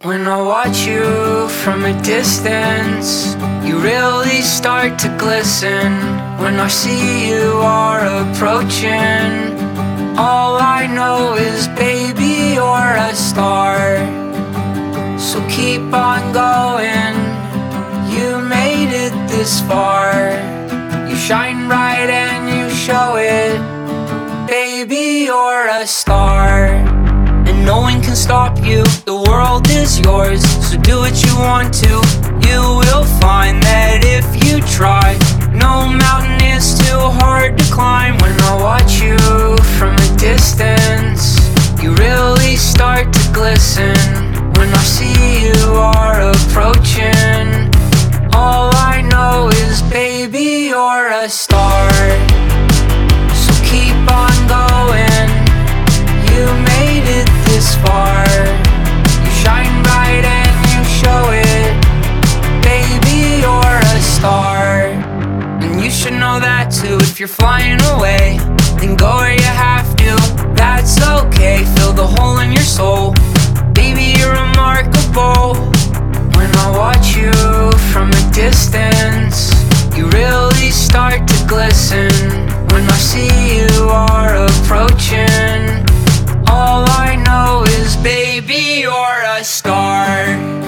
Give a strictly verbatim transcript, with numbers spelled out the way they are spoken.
When I watch you from a distance, you really start to glisten. When I see you are approaching, all I know is, baby, you're a star. So keep on going, you made it this far. You shine bright and you show it, baby, you're a star. And no one can stop you, the world is yours. So do what you want to, you will find that if you try, no mountain is too hard to climb. When I watch you from a distance, you really start to glisten. When I see you are approaching, all I know is, baby, you're a star. So keep on going, you made it this far. You shine bright and you show it, baby, you're a star. And you should know that too. If you're flying away, then go where you have to, that's okay. Fill the hole in your soul, baby, you're remarkable. When I watch you from a distance, you really start to glisten. When I see you are approaching, all I know is, baby, you're a star.